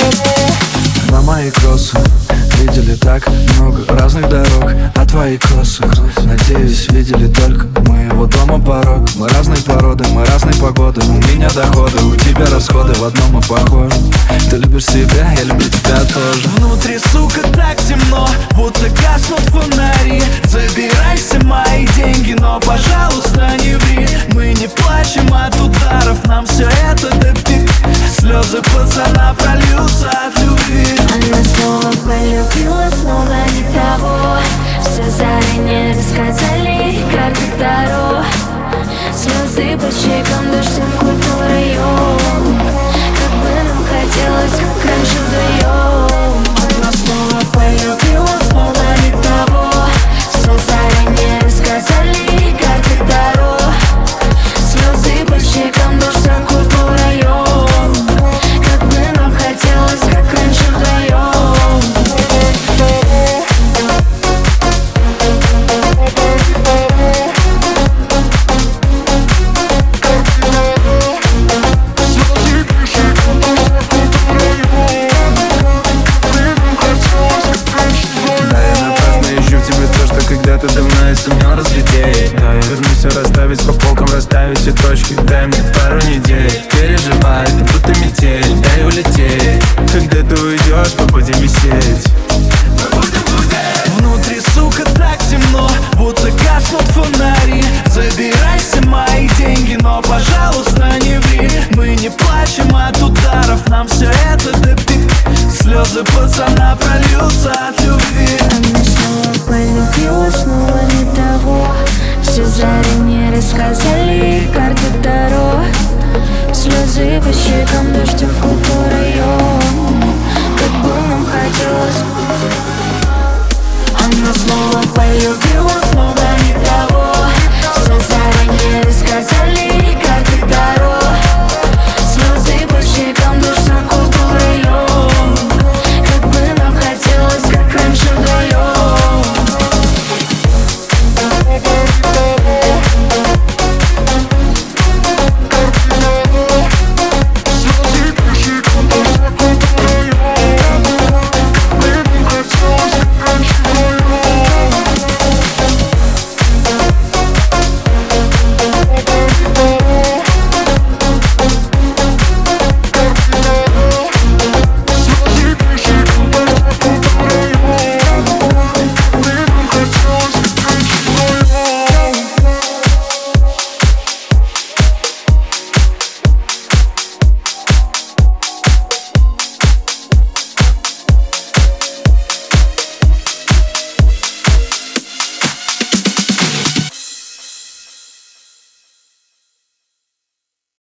На мои кроссы видели так много разных дорог, а твои косы, надеюсь, видели только моего дома порог. Мы разной породы, мы разной погоды. У меня доходы, у тебя расходы, в одном мы похожи. Ты любишь себя, я люблю тебя тоже. Внутри, сука, так темно, будто гаснут фонари. Забирайся мои деньги, но, пожалуйста, не ври. Мы не плачем от ударов, нам все это допик. Слезы пацана прольются от любви. Она снова полюбила, снова не того. Все заранее рассказали, карты Таро. Слезы по щекам, дождем культуры район. Как бы нам хотелось, как раньше вдвоем. Она снова полюбила, снова не того. Все заранее рассказали, карты Таро. Слезы по щекам, дождем культуры район. Как бы нам хотелось, как раньше вдвоем. Когда-то давно я сумел разглядеть. Да, я вернусь все расставить по полкам, расставить все точки. Дай мне пару недель. Переживай, ты будто метель. Дай улететь. Когда ты уйдешь, мы будем висеть. Внутри, сука, так темно, будто гаснут фонари. Забирайся мои деньги, но, пожалуйста, не ври. Мы не плачем от ударов, нам все это допик. Слезы пацана прольются от любви. Она снова полюбила, снова не того. Все заранее рассказали, карты Таро. Слезы по щекам, дождем культуры